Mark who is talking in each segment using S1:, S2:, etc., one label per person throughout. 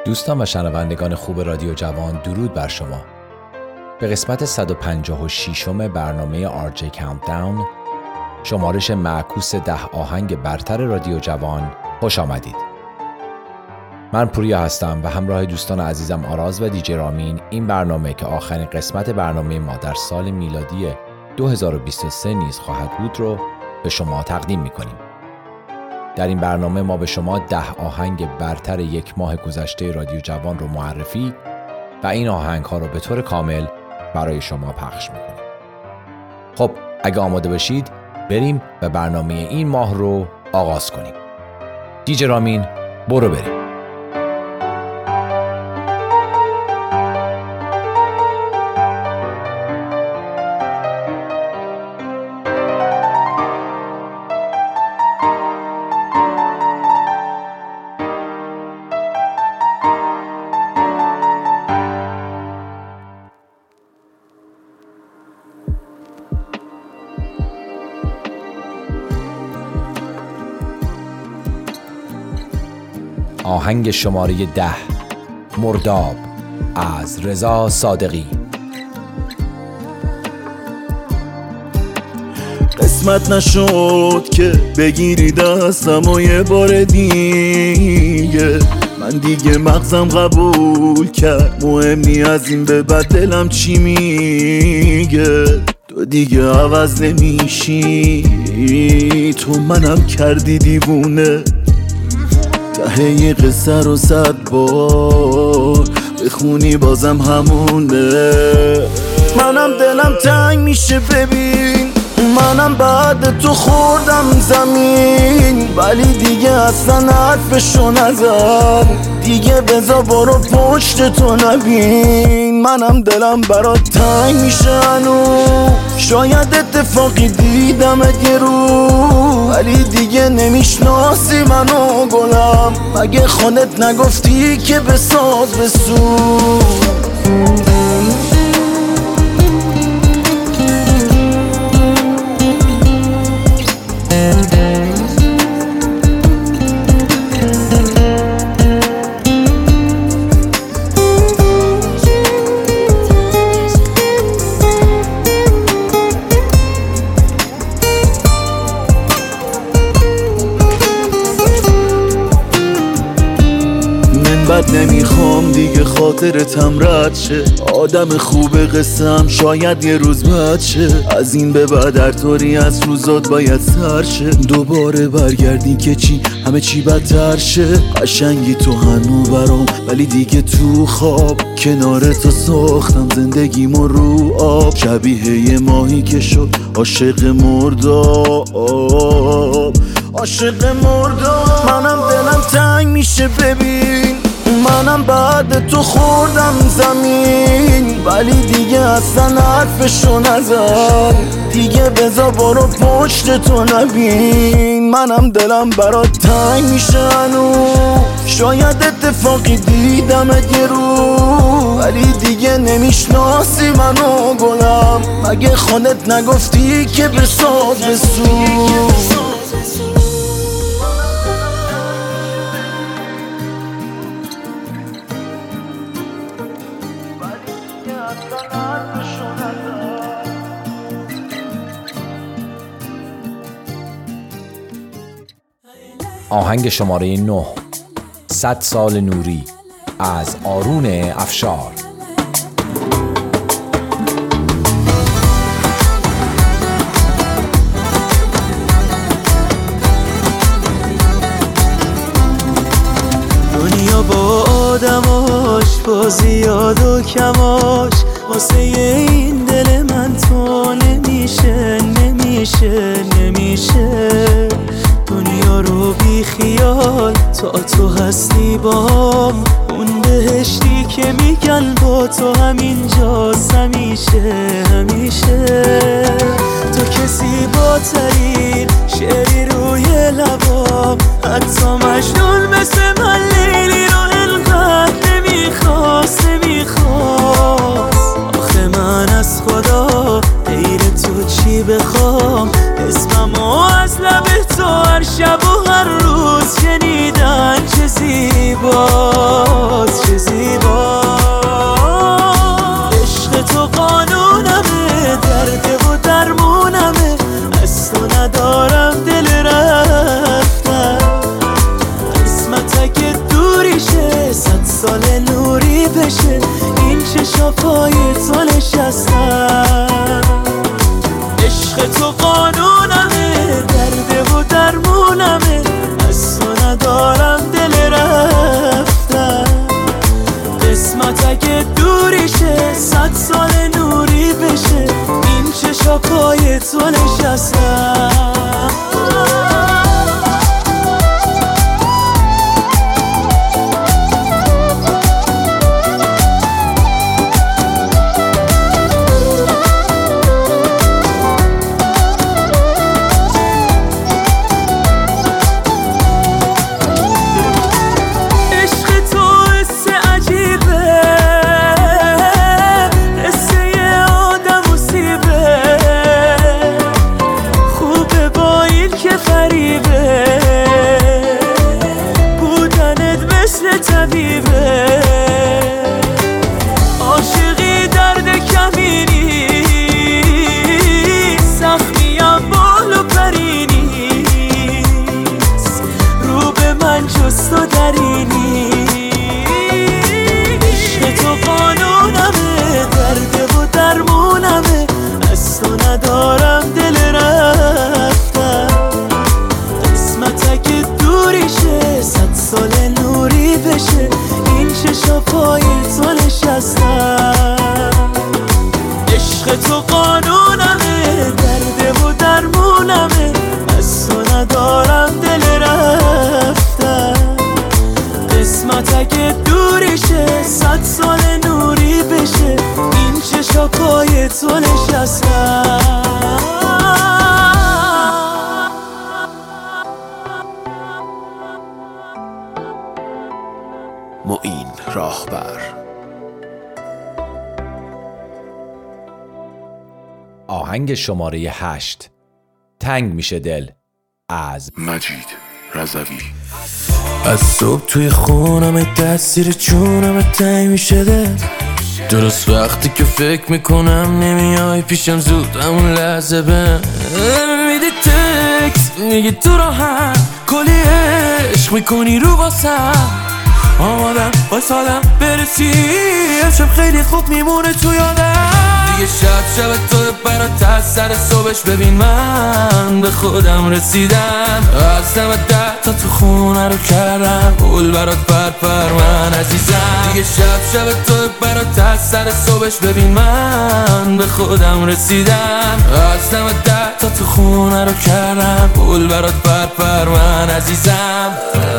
S1: دوستان و شنوندگان خوب رادیو جوان، درود بر شما. به قسمت 156 برنامه RJ Countdown، شمارش معکوس 10 آهنگ برتر رادیو جوان، خوش آمدید. من پوریا هستم و همراه دوستان عزیزم آراز و دیجی رامین این برنامه که آخرین قسمت برنامه ما در سال میلادی 2023 نیز خواهد بود رو به شما تقدیم می‌کنیم. در این برنامه ما به شما 10 آهنگ برتر یک ماه گذشته رادیو جوان رو معرفی و این آهنگ ها رو به طور کامل برای شما پخش میکنیم. خب اگه آماده باشید بریم و برنامه این ماه رو آغاز کنیم. دیجی رامین برو بریم. آهنگ شماره 10، مرداب از رضا صادقی.
S2: قسمت نشد که بگیری دستم و یه بار دیگه، من دیگه مغزم قبول کرد مهمی از این به بعد دلم چی میگه. تو دیگه عوض نمیشی، تو منم کردی دیوونه. ته یه قصه رو 100 بار بخونی بازم همونه. منم دلم تنگ میشه ببین، منم بعد تو خوردم زمین، ولی دیگه اصلا حرفشو نزن، دیگه بذار برو پشت تو نبین. منم دلم برات تنگ میشه هنوز، شاید اتفاقی دیدم یه رو، ولی دیگه نمیشناسی منو گلم، مگه خودت نگفتی که بساز بسو. بد نمیخوام دیگه خاطرتم رد شه، آدم خوب قصم شاید یه روز بد شه، از این به بعد هر طوری از روزات باید سر شه، دوباره برگردی که چی همه چی بدتر شه. قشنگی تو هنو برام، ولی دیگه تو خواب کنار تو ساختم زندگیمو رو آب، شبیه یه ماهی که شد عاشق مرداب، عاشق مرداب. منم دلم تنگ میشه ببین، منم بعد تو خوردم زمین، ولی دیگه اصلا حرفشو نزن، دیگه بذار برو پشت تو نبین. منم دلم برات تنگ میشه هنوز، شاید اتفاقی دیدم یه رو، ولی دیگه نمیشناسی منو گلم، مگه خودت نگفتی که بساز بسو.
S1: آهنگ شماره 9، 100 سال نوری از آرون افشار.
S3: دنیا با آدماش، با زیاد و کماش، واسه این دل من تو نمیشه، نمیشه، نمیشه. دنیا رو بی خیال تا تو هستی بام، اون بهشتی که میگن با تو همینجاست همیشه، همیشه. تو کسی با ترین شعری روی لبام، حتی مجنون مثل من لیلی رو انقدر نمیخواست، نمیخواست. آخه من از خدا غیر تو چی بخوام، اسممو از لب تو هر شب و هر روز شنیدن چه زیباست، سال نوری بشه این چشا پای تو نشستم. عشق تو قانونمه، درد و درمونمه، از تو ندارم دل رفتن. قسمت اگه دوریشه 100 سال نوری بشه این چشا پای تو نشستم. عاشقی درد کمینی، سختیم بال و پرینی، رو به من جز تو درینی. عشق تو قانونمه، درد و درمونمه، از تو ندارم دل رفتن. قسمت اگه دوریشه 100 سال نوری بشه این چشا پای تو نشستم. عشق تو قانونمه، درد و درمونمه، از تو ندارم دل رفتن. قسمت اگه دوریشه 100 سال نوری بشه این چشا پای تو نشستم.
S2: معین راهبر.
S1: آهنگ شماره 8 تنگ میشه دل از
S2: مجید رضوی.
S3: از صبح توی خونم تاثیر چونم تنگ میشه دل، درست وقتی که فکر میکنم نمیای پیشم زود همون لحظه به میدی تکس میگی تو راحت کلی عشق میکنی رو واسم. آمادم واسادم برسی امشب خیلی خوب میمونه تو یادم. دیگه شب تو برات از سر صبحش ببین من به خودم رسیدم. از دم ده تا تو خونه رو کردم پول برات پر من عزیزم. دیگه شب تو برات از سر صبحش ببین من به خودم رسیدم. از دم ده تا تو خونه رو کردم پول برات پر من عزیزم.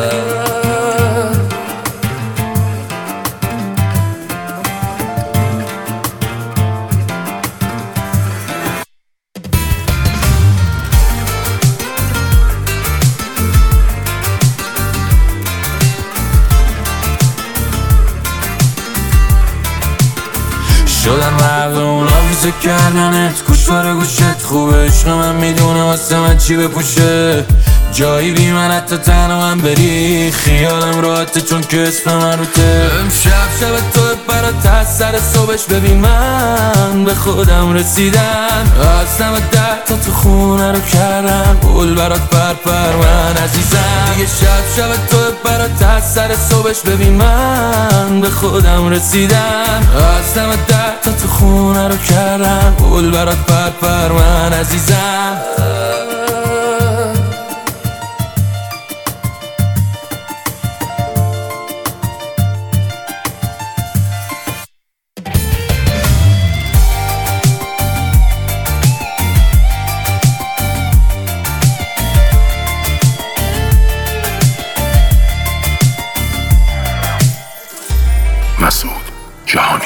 S3: شدن مردم اونا ویزه کردنت گوشوار گوشت خوبه. عشق من میدونه واسه من چی بپوشه. جایی بی من حتی تنها من بری خیالم راحته چون که اسم من روته. امشب تو برات از سر صبحش ببین من به خودم رسیدم. از دم ده تا تو خونه رو کردم پول برات پر من عزیزم. دیگه شب تو برات از سر صبحش ببین من به خودم رسیدم. از دم ده تا تو خونه رو کردم پول برات پر من عزیزم.
S2: مسعود جهانی.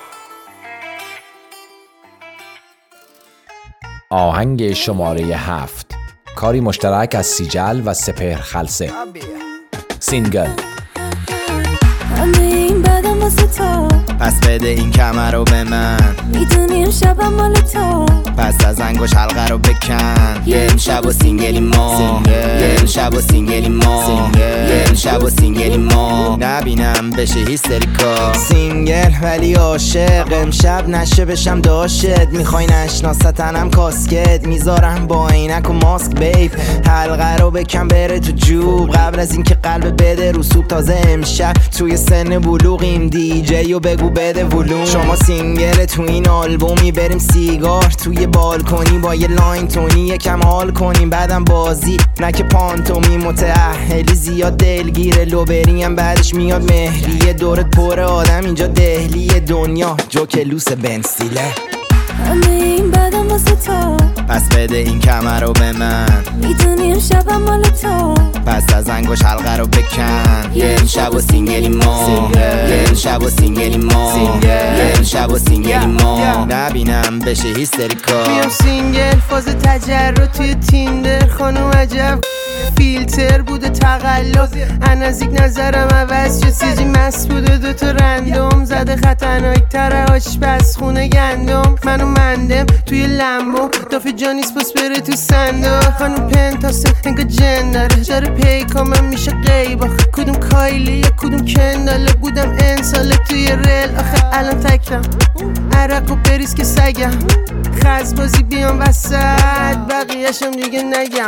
S1: آهنگ شماره 7 کاری مشترک از سیجل و سپهر خلسه. سینگل.
S4: همه این بدم واسه تو،
S5: پس بده این کمر رو به من.
S4: میدونی امشبم مال تو،
S5: پس از انگوش حلقه رو بکن. یه امشب و سینگلی ما، یه امشب و سینگلی ما، یه امشب و سینگلی ما. نبینم نبینم بشه هیستریکا. سینگل ولی عاشق، امشب نشه بشم داشت. میخوای نشناستنم کاسکت، میذارم با عینک و ماسک بیب. حلقه رو بکن بره تو جوب قبل از اینکه قلب بده رو سوب. تازه امشب توی سن بلوغیم، دیجی و بگو بده ولوم. شما سینگل تو این آلبومی، بریم سیگار توی بالکنی با یه لاین تونی یکم حال کنیم. بعدم بازی نکه پانتومی، متأهلی زیاد دلگیره. لوبریم بعدش میاد مهریه، دورت پر آدم اینجا دهلی دنیا جوکلوس بنستیله.
S4: همه این بدم واسه تو،
S5: پس بده این کمر رو به من.
S4: میدونیم شبم مال تو،
S5: پس از انگوش حلقه رو بکن. یه شب و سینگلی ما، یه شب و سینگلی ما، یه شب و سینگلی ما. نبینم بشه هیستریکا.
S6: میام سینگل فاز تجرد توی تیندر. خانم عجب فیلتر بوده تقلب، نزدیک نظرم عوض شد. سیجی مست بوده دوتا رندوم زده، خطرناک تره آشپز خونه گندم. منو مندم توی لمبو دافه جانیس پس بره تو صندوق. خانم پنتاسه انگا جن داره، جاره پیکامم میشه قیبا. کدوم کایلیه کدوم کنداله، بودم انساله توی ریل. آخه الان تکم عرق و بریز که سگم، خزبازی بیام وسط بقیهشم دیگه نگم.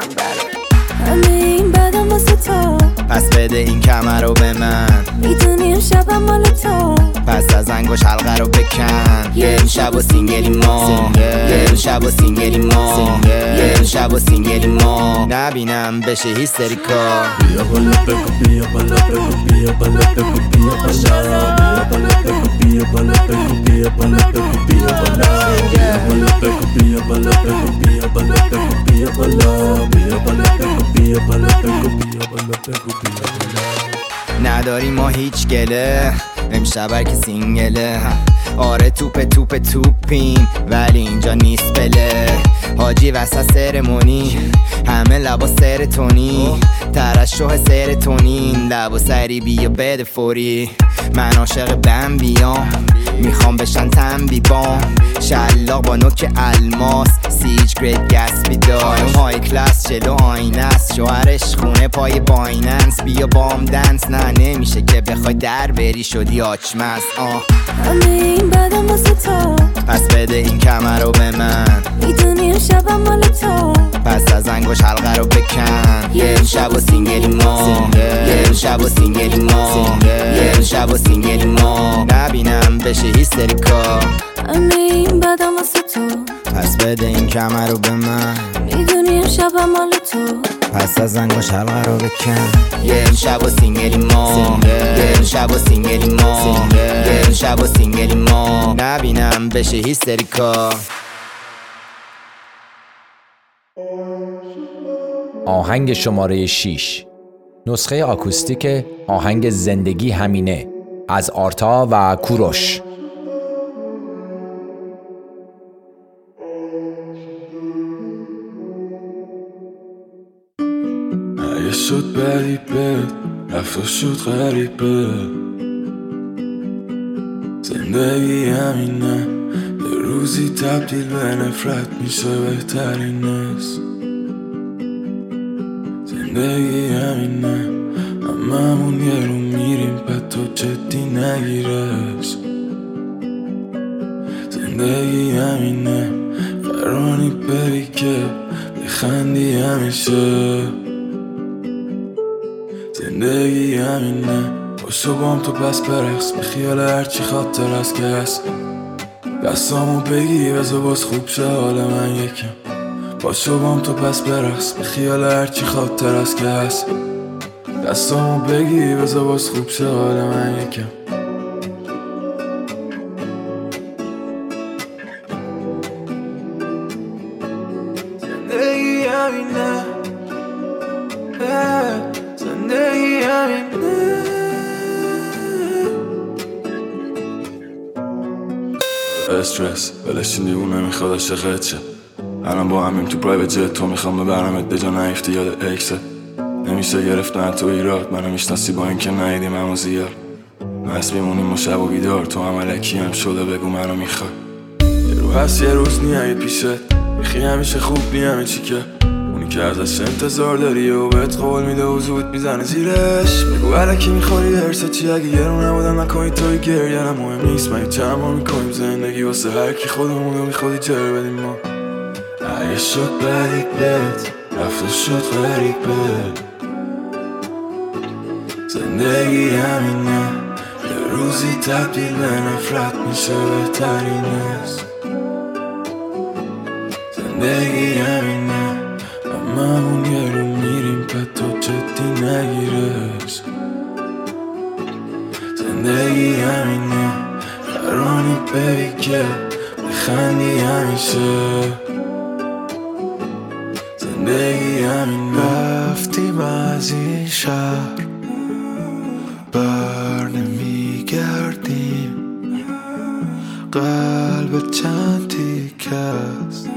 S4: همه این بدم واسه تو،
S5: پس بده این کمر رو به من.
S4: میدونیم شبم مال تو،
S5: پس از انگوش حلقه رو بکن. یه شب و سینگلی ما، یه شب و سینگلی ما، یه شب و سینگلی ما. نبینم بشه هیستریکا.
S3: بیا بالا بگو، بیا بالا بگو، بیا بالا بگو، بیا بالا. بیا بالا بگو، بیا بالا بگو، بیا بالا بگو، بیا بالا. بیا بالا بگو، بیا بالا بگو، بیا بالا بگو، بیا بالا. بیا بالا بگو، بیا بالا بگو، بیا بالا بگو، بیا بالا.
S5: نداری ما هیچ گله، امشب هر که سینگله. آره توپیم ولی اینجا نیست بله. حاجی وسط سرمونی، همه لبا سرتونی. ترشح سرتونین، لبا سری بیا بده فوری. من عاشق بمبیام، میخوام بشن تنبی بام. شلاق با نوک الماس، سیج گرید گسبی دارم. های کلاس جلو آینه است، شوهرش خونه پای بایننس. بیا بام دنس، نه نمیشه که بخوای در بری شدی آچمز.
S4: همه این بدم واسه تو،
S5: پس بده این کمر رو به من.
S4: میدونیم شبم مال تو،
S5: پس از انگوش حلقه رو بکن. یه شب و سینگلی ما، یه شب و سینگلی ما، یه شب و سینگلی ما. نبینم بشه هیستریکا.
S4: همه این بدم واسه تو،
S5: پس بده این کمر رو به من.
S4: میدونیم شبم مال تو،
S5: پس از انگوش حلقه رو بکن. یه شب و سینگلی ما، یه شب و سینگلی ما، یه شب و سینگلی ما. نبینم بشه هیستریکا.
S1: آهنگ شماره 6، نسخه آکوستیک آهنگ زندگی همینه از آرتا و کوروش.
S3: اگه شد غریبه، رفت شد غریبه. زندگی همینه، یه روزی تبدیل به نفرت میشه بهترین است. زندگی همینه، هممون یه رو میریم بعد تو جدی نگیرش. زندگی همینه، قرانی بری که بخندی همیشه. زندگی همینه، باشو بام تو پس برقص، به خیال هرچی خاطر هست که هست. دستامو بگی بذار باز خوب شه حال من یکم. باشو بام تو پس برقص، به خیال هرچی خاطر هست که هست. دستامو بگی بذار باز خوب شه حال من یکم. زندگی همینه، زندگی همینه. استرس بلشی دیوونه میخواد عاشقت شه. الان با همیم تو پرایوت جت، تو میخوام ببرمت به جا نیفتی یاد اکست. نمیشه گرفتن تو ایراد، منو میشناسی با اینکه ندیدیم همو زیاد. بس میمونیم و شب و بیدار، تو هم علکی هم شده بگو منو میخواد. یه رو هست یه روز نیایی پیشت، میخی همیشه خوب نی همه چی که اونی اونی که ازش انتظار داری و بهت قول میده و زود میزنه زیرش. میگو علکی میخوری درست چی اگه گرون نبودم نکنی توی گریه نه مهم نیست من چند ما میکنیم زندگی واسه هر کی خودمونو میخوادی جر بدیم ما. اگه شد بدیک بهت رفت شد غریب بهت زندگی همینه یه روزی تبدیل به نفرت میشه بهترین است. زندگی همینه هممون یه رو میریم پتا جدی نگیرش. زندگی همینه قرانی ببی که بخندی همیشه. زندگی همینه رفتیم از این شهر بر نمیگردیم قلب چند تیکه است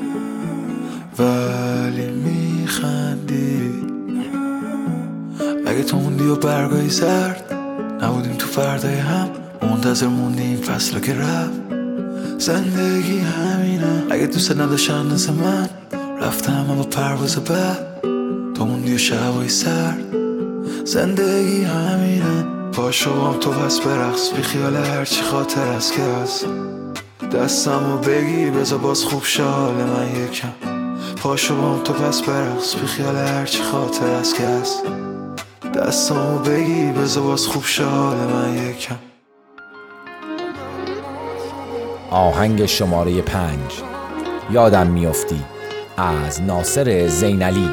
S3: ولی میخندی. اگه تو موندی و برگای زرد نبودیم تو فردای هم منتظر موندیم فصل که رفت. زندگی همینه اگه دوست نداشتن مثل من رفتم با پرواز بعد تو موندی و شبای سرد. زندگی همینه پاشو بام تو پس برقص بی خیال هرچی خاطر است که هست. دستمو بگی بذار باز خوب شال من یکم. پاشو بام تو پس برقص بی خیال هرچی خاطر است که هست. دستمو بگی بذار باز خوب شال من یکم.
S1: آهنگ شماره 5 یادم میافتی از ناصر زینعلی.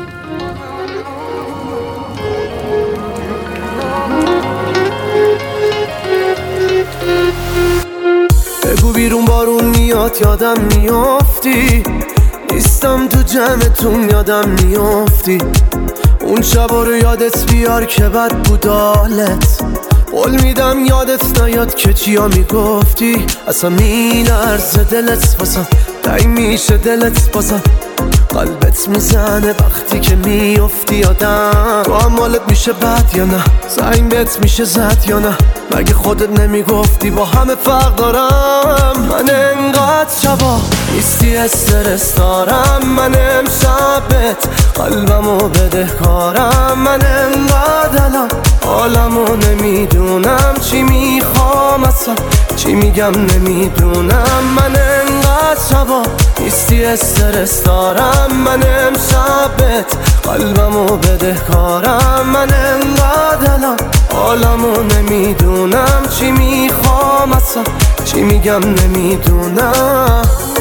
S6: بگو بیرون بارون میاد یادم میافتی نیستم تو جمعتون یادم میافتی. اون شبا رو یادت بیار که بد بود حالت. قول میدم یادت نیاد که چیا میگفتی. اصلا میلرزه دلت بازم تنگ میشه دلت بازم قلبت میزنه وقتی که میافتی یادم. تو هم حالت میشه بد یا نه زنگ بهت میشه زد یا نه مگه خودت نمیگفتی با همه فرق دارم. من انقدر شبا نیستی استرس دارم. من امشبت قلبمو بدهکارم. من انقدر الان حالمو نمیدونم چی میخوام اصلا چی میگم نمیدونم. من انقدر شبا نیستی استرس دارم. من امشبت قلبمو بدهکارم. من انقدر الان حالمو نمیدونم چی میخوام اصلا چی میگم نمیدونم.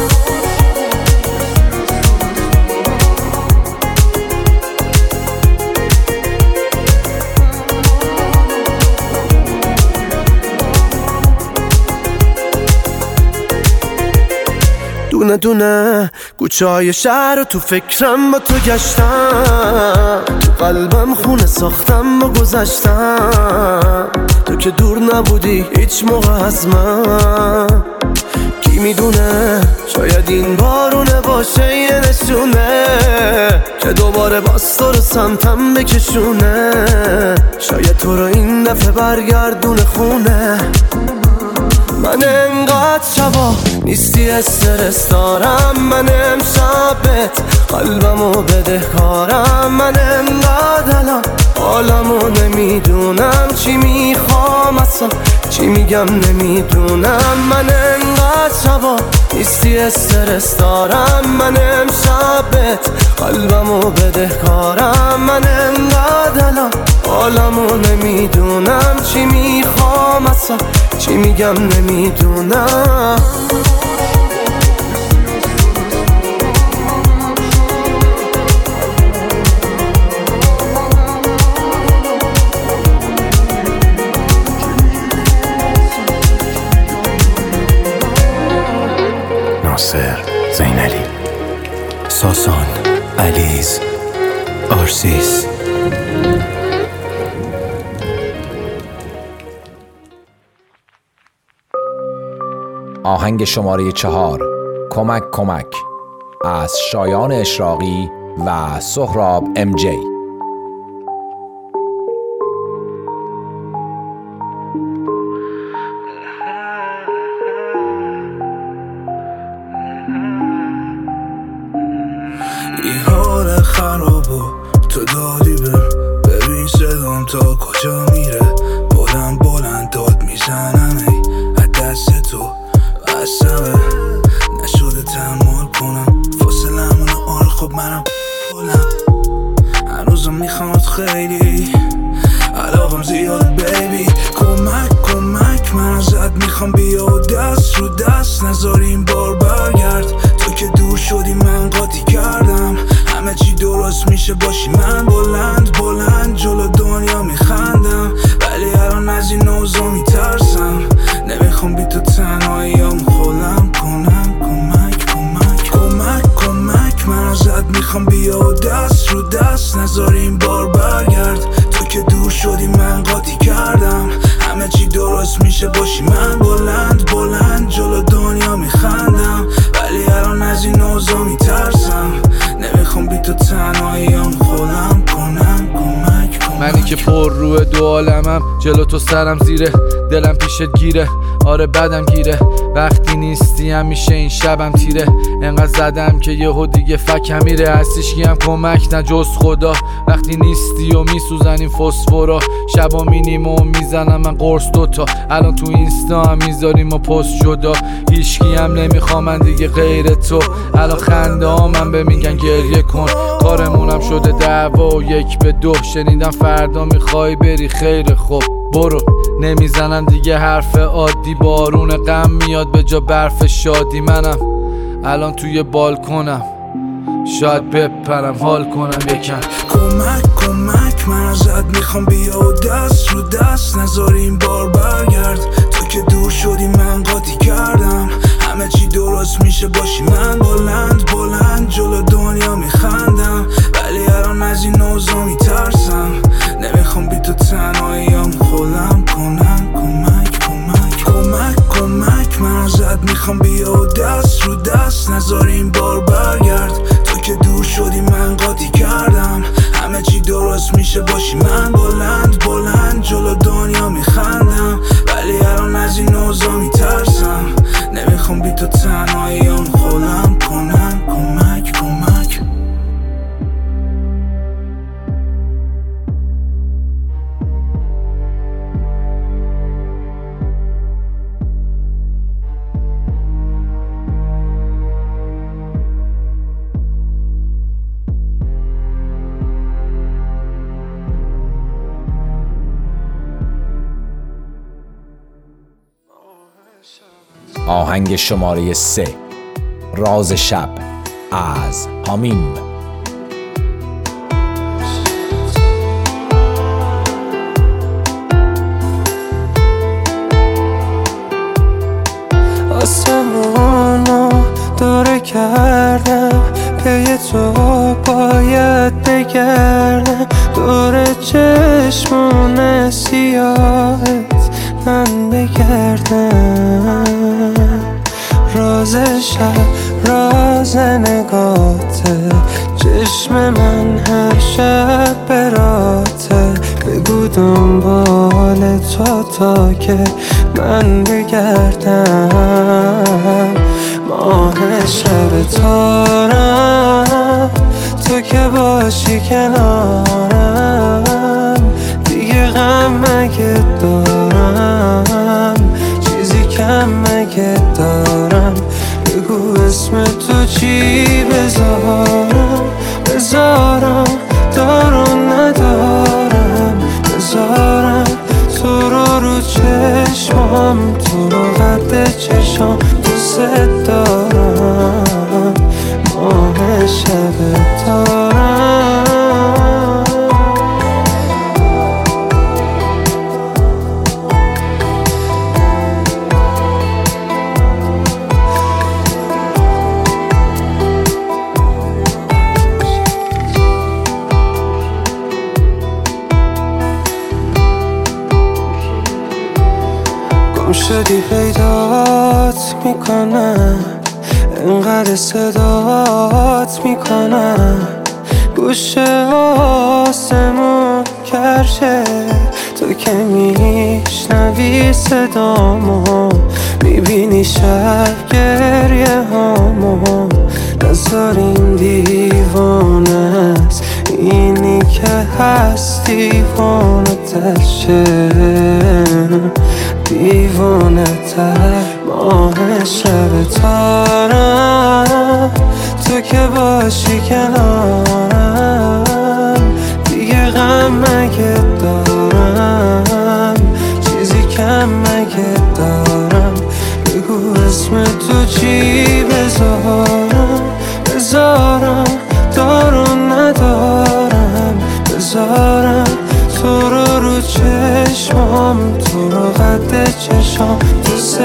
S6: دونه دونه کوچه های شهر تو فکرم با تو گشتم. تو قلبم خونه ساختم و گذشتم. تو که دور نبودی هیچ موقع از من. کی میدونه شاید این بارونه باشه یه نشونه که دوباره باز تو رو سمتم بکشونه. شاید تو رو این دفعه برگردونه خونه. من انقدر شبا نیستی استرس دارم. من امشبت قلبمو بدهکارم. من انقدر الان حالمو نمیدونم چی میخوام اصلا چی میگم نمیدونم. من انقدر شبا نیستی استرس دارم. من امشبت قلبمو بدهکارم. من انقدر الان حالمو نمیدونم چی میخوام اصلا چی میگم نمیدونم.
S7: ناصر زینعلی، ساسان، علیز، آرسیس.
S1: آهنگ شماره 4 کمک کمک از شایان اشراقی و سهراب MJ.
S3: خراب و تو دادی ببین صدام تا کجا میره. بلند بلند داد میزنم ای از دست تو بستمه نشده تحمل کنم فاصلمون آره خب منم بلند هنوزم میخواد خیلی علاقم زیاد بیبی. کمک من ازت میخوام بیا و دست رو دست نذاری این بار برگرد. تو که دور شدی من قاطی کردم همه چی درست میشه باشی من بلند جلو دنیا میخندم ولی الان از این اوضاع میترسم نمیخوام بی تو تنهاییام خودم کنم. کمک من ازت میخوام بیا و دست رو دست نذاری این بار برگرد. تو که دور شدی من قاطی کردم همه چی درست میشه باشی من بلند جلو دنیا میخندم ولی الان از این اوضاع میترسم نمیخوام بی تو تنهاییام خودم کنم. کمک
S8: منی که پر روی دو عالمم جلو تو سرم زیره دلم پیشت گیره آره بدم گیره وقتی نیستی همیشه این شبم تیره انقدر زدم که یهو دیگه فکم میره هستیش کیم کمک نه جز خدا وقتی نیستی و میسوزن این فسفورا شبا مینیم و میزنم من قرص دوتا الان تو اینستا هم میذاریم و پست جدا هیچکی هم نمیخوام من دیگه غیر تو الان خنده ها من به میگن گریه کن کارمونم شده دعوا و 1-2 شنیدم فردا میخوای بری خیر خوب برو نمیزنن دیگه حرف عادی بارون غم میاد به جا برف شادی منم الان توی بالکنم شاید بپرم حال کنم یکم.
S3: کمک من ازت میخوام بیا و دست رو دست نذاری این بار برگرد. تو که دور شدی من قاطی کردم همه چی درست میشه باشی من بلند جلو دنیا میخندم ولی الان از این اوضاع میترسم نمیخوام بی تو تنهاییام خودم کنم. کمک من ازت میخوام بیا و دست رو دست نذاری این بار برگرد. تو که دور شدی من قاطی کردم همه چی درست میشه باشی من بلند جلو دنیا میخندم ولی الان از این اوضاع میترسم نمیخوام بی تو تنهاییام خودم کنم. کمک
S1: آهنگ شماره 3 راز شب از حمیم.
S9: آسمونو دوره کردم پی تو باید بگردم دور چشمون سیاهت من بگردم راز شب راز نگاته چشم من هر شب براته بگو دنبال تو تا که من بگردم ماه شب تارم تو که باشی کنارم دیگه غم مگه دارم چیزی کم مگه دارم بگو اسم تو چی بذارم دارم ندارم بذارم تو رو چشمام تو رو قد چشم دوست دارم ماه شب تارم شدی پیدات میکنم انقدر صدات میکنم گوشه آسمون کرشه تو که میشنوی صدامو میبینی شب گریه هامو نذار این دیوانه هست دیوانه تشه، دیوانه تر ماه شب تارم، تو که باشی کنارم دیگه غم مگه دارم، چیزی کم مگه دارم، بگو اسم تو چی بذارم دارم ندارم، بذارم تو رو چشمام، تو رو قد چشام دوست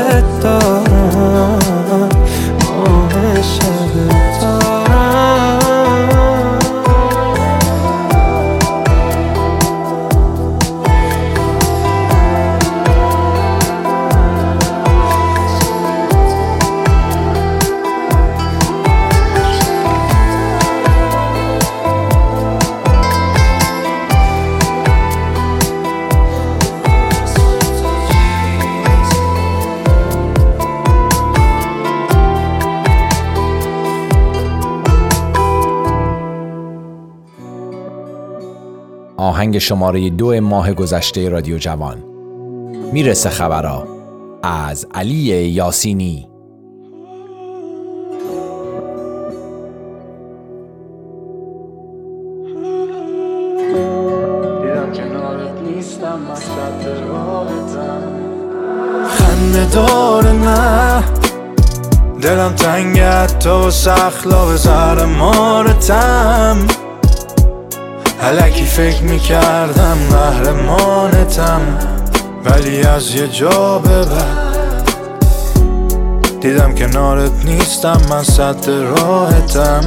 S9: دارم، ماه شب دارم.
S1: آهنگ شماره 2 ماه گذشته رادیو جوان. میرسه خبرها از علی یاسینی.
S10: دیدم کنارت نیستم، من صد راحتم،
S2: خنده داره نه دلم تنگت تو سخلا به زهر مارتم، الکی فکر میکردم قهرمانتم، ولی از یه جا به بعد دیدم کنارت نیستم، من صد راحتم.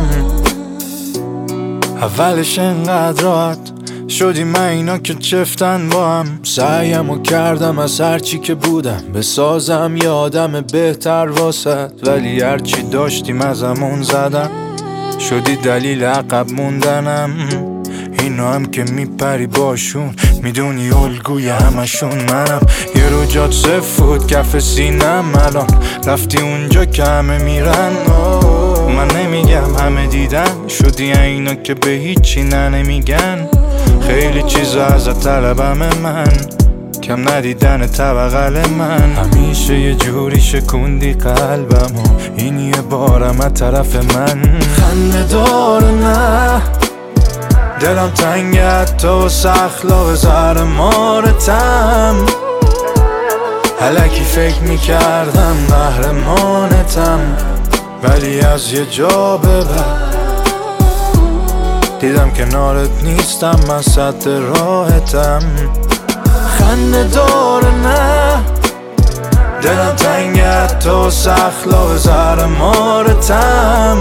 S2: اولش انقدر راحت شدی من اینا که چفتن با هم، سعیمو کردم از هرچی که بودم بسازم یه آدم بهتر واسد، ولی هرچی داشتیم ازمون زدم، شدی دلیل عقب موندنم. اینا هم که میپری باشون میدونی الگوی همشون منم، یه رو جات صفت کف سینم، الان رفتی اونجا که همه میرن. من نمیگم همه دیدن، شدی اینا که به هیچی نمیگن، خیلی چیزا ازت طلبم من، کم ندیدن طبقل من، همیشه یه جوری شکوندی قلبم و این یه بارم از طرف من. خنده داره نه دلم تنگت تو سخلا به زهر مارتم، الکی فکر میکردم قهرمانتم، ولی از یه جا به بعد دیدم کنارت نیستم، من صد راحتم. خنده داره نه دلم تنگت تو سخلا به زهر مارتم،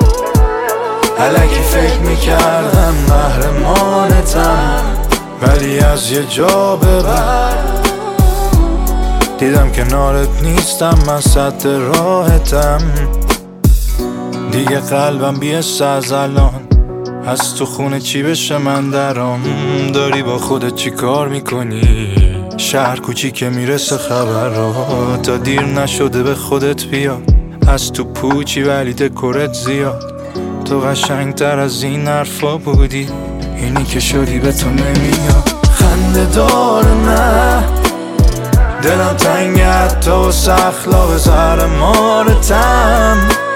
S2: الکی فکر میکردم قهرمانتم، ولی از یه جا به بعد دیدم کنارت نیستم، من صد راحتم. دیگه قلبم بیست از الان، از تو خونه چی بشه من درام، داری با خودت چی کار میکنی؟ شهر کوچیکه میرسه خبر را، تا دیر نشده به خودت بیا، از تو پوچی ولی دکورت زیاد، تو قشنگتر از این حرفا بودی، اینی که شدی به تو نمیاد. خنده داره نه دلم تنگت تو سخلا به زهر مارتم،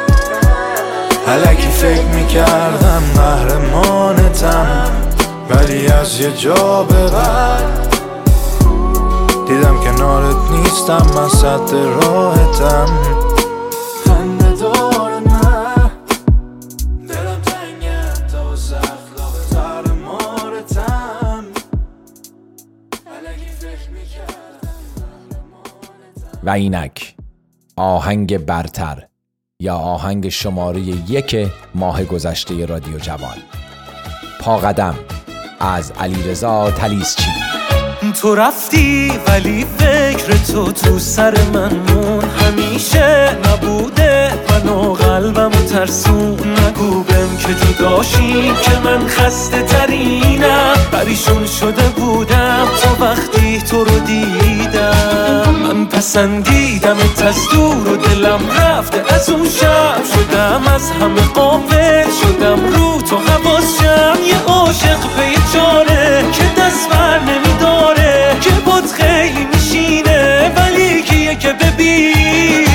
S2: الکی فکر میکردم قهرمانتم، ولی از یه جا به بعد دیدم کنارت نیستم، من صد راحتم. خنده داره نه دلم تنگت تو سخلا به زهر مارتم، الکی فکر میکردم قهرمانتم.
S1: و اینک آهنگ برتر یا آهنگ شماره 1 ماه گذشته رادیو جوان. پا قدم از علیرضا طلیسچی.
S9: تو رفتی ولی فکر تو سر من مون، همیشه نبوده من و قلبم و ترسون، نگو بهم که جداشی که من خسته ترینم، پریشون شده بودم تا وقتی تو رو دیدم، من پسندیدمت از دور و دلم رفته از اون شب. شدم از همه غافل، شدم رو تو حواسم. یه عاشق پی چاره که دست بر نمیداره، که بود خیلی میشینه ولی کیه که ببینه.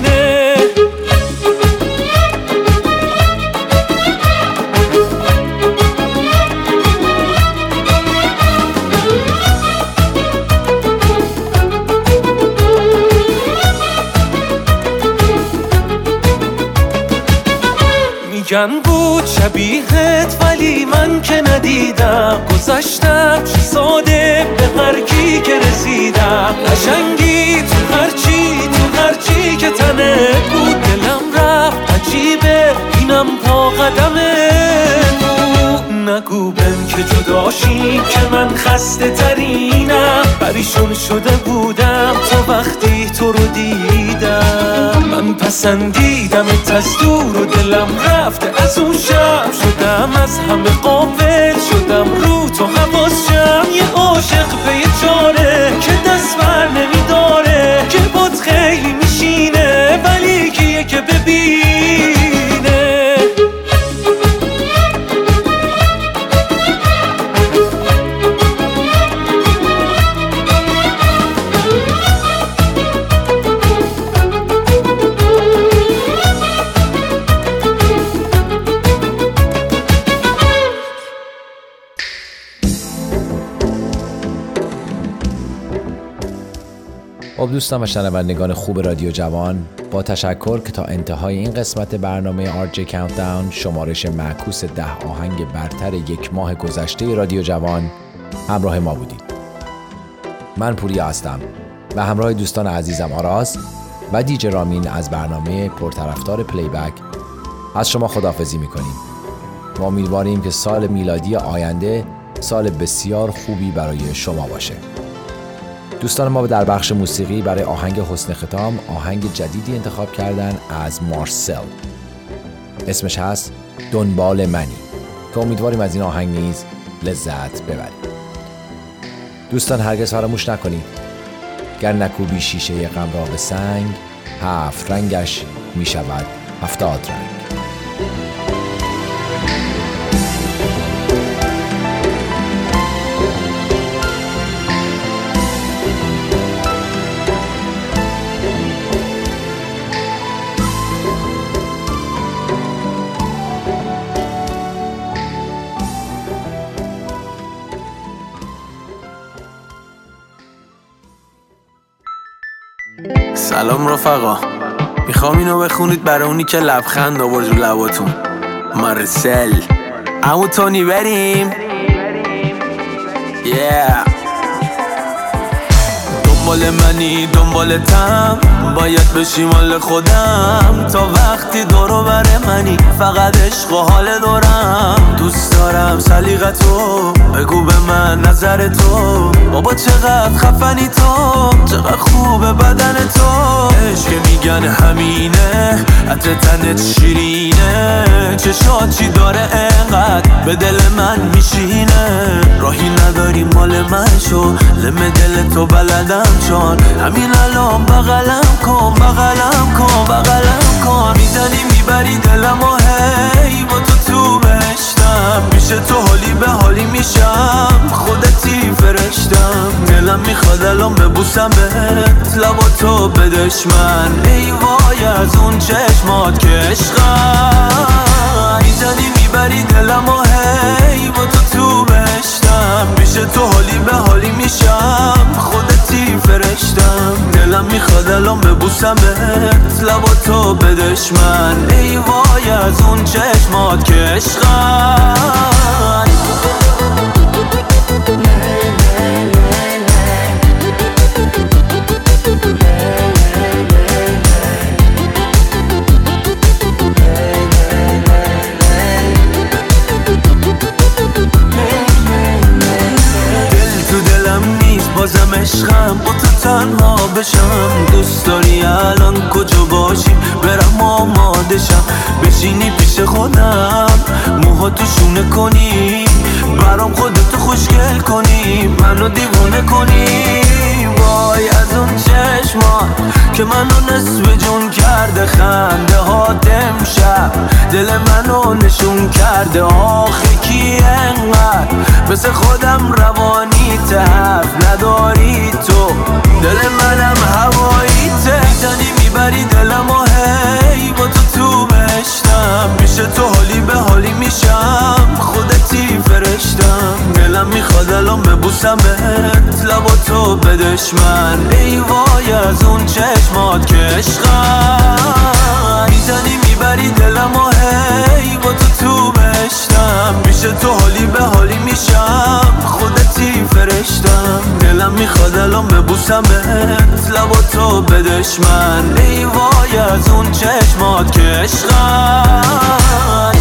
S9: میگن بود شبیهت ولی من که ندیدم. گذشتم چه ساده به هر کی که رسیدم. قشنگی تو هرچی که تنت بود. دلم رفت عجیبه اینم پا قدمت بود. نگو بهم که جداشیم که من خسته ترینم. پریشون شده بودم تا وقتی تو رو دیدم. من پسندیدمت از دور و دلم رفته از اون شب. شدم از همه غافل، شدم رو تو حواسم. یه عاشق پی چاره که دست بر نمیداره، که بود خیلی میشینه ولی کیه که ببینه.
S1: خب دوستان و شنوندگان خوب رادیو جوان، با تشکر که تا انتهای این قسمت برنامه RJ Countdown شمارش معکوس 10 آهنگ برتر یک ماه گذشته رادیو جوان همراه ما بودید. من پوریا هستم و همراه دوستان عزیزم آراز و دیجی رامین از برنامه پرطرفدار پلیبک از شما خداحافظی میکنیم. ما امیدواریم که سال میلادی آینده سال بسیار خوبی برای شما باشه. دوستان ما در بخش موسیقی برای آهنگ حسن ختام آهنگ جدیدی انتخاب کردن از مارسل. اسمش هست دنبال منی که امیدواریم از این آهنگ نیز لذت ببرید. دوستان هرگز فراموش نکنید گر نکوبی شیشه غم را به سنگ، 7 رنگش می شود 70 رنگ.
S3: سلام رفقا، میخوام اینو بخونید برای اونی که لبخند آورد رو لباتون. مارسل. عمو تونی بریم. دنبال منی دنبالتم، باید بشی مال خودم. تا وقتی دورو بر منی فقط عشق و حال دورم. دوست دارم سلیقتو، بگو به من نظر تو. بابا چقدر خفنی تو، چقدر خوبه بدن تو. عشق میگن همینه، عطر تنت شیرینه. چشات چی داره انقدر به دل من میشینه. راهی نداری مال من شو، لم دل تو بلدم چون. همین الان بغلم کن بغلم کن بغلم کن. میزنی میبری دلم و هی با تو بهشتم. میشه تو حالی به حالی میشم، خودتی فرشتم. دلم میخواد الان ببوسم بهت، لبا تو به دشمن. ای وای از اون چشمات که عشقم. میزنی میبری دلم و هی با تو بهشتم. میشه تو حالی به حالی میشم، خودتی فرشتم. دلم میخواد الان ببوسم بهت، لبا تو به دشمن. ای وای از اون چشمات که عشقم. بازم عشقم با تو تنها بشم. دوست داری الان کجا باشیم، برم آماده شم. بشینی پیش خودم، موهاتو شونه کنی،
S9: برام خودتو خوشگل کنی، منو دیوونه کنی. وای از اون چشمان که منو نصف جون کرده، خنده ها امشب دل منو نشون کرده. آخه کی انقدر مثل خودم روانی حرف نداری تو، دل منم هواییته. زنی میبری دلم و هی با تو بشتم، پیش تو حالی به حالی میشم، خودتی فرشتم. دلم میخواد الان ببوسمت، لبا تو بدشمن. ای وای از اون چشمات که عشقم، میزنی میبری دلم و هی با تو بشتم، پیش تو حالی به حالی میشم، خودتی فرشتم. دلم میخواد الان ببوسمت، لبا تو بدشمن. ای وای از اون چشمات که عشقم.